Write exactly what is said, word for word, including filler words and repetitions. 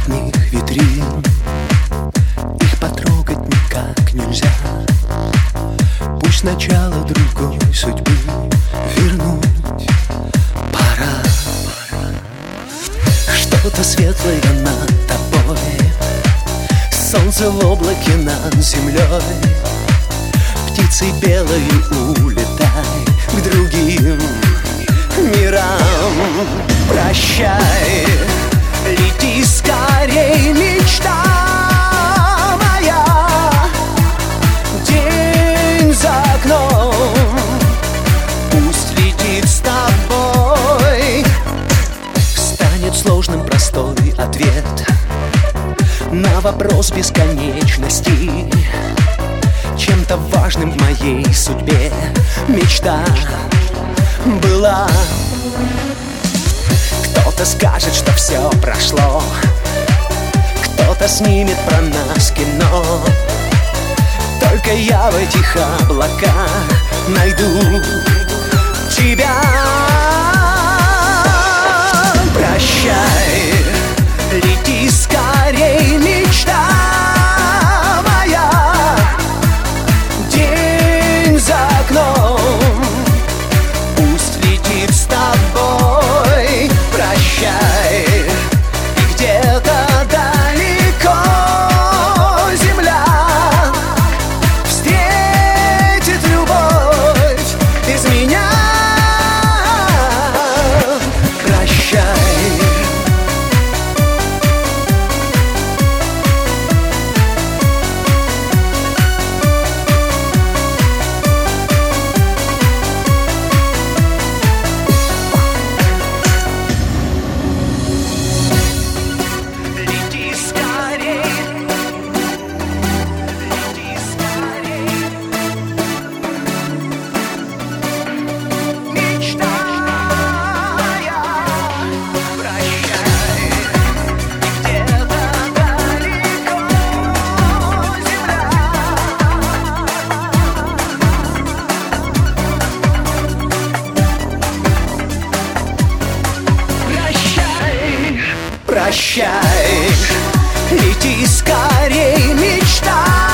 летних витрин, их потрогать никак нельзя. Пусть начало другой судьбы вернуть пора. Что-то светлое над тобой, солнце в облаке над землей. Птицей белой улетай к другим мирам. Прощай, лети скорей, мечта моя. День за окном пусть летит с тобой. Станет сложным простой ответ на вопрос бесконечности. Чем-то важным в моей судьбе мечта была. Кто-то скажет, что все прошло, кто-то снимет про нас кино. Только я в этих облаках найду тебя. Прощай, лети скорей, мечта моя. День за окном пусть летит с тобой. Прощай, и где-то далеко земля встретит любовь без меня. Прощай. Прощай, лети скорей, мечта.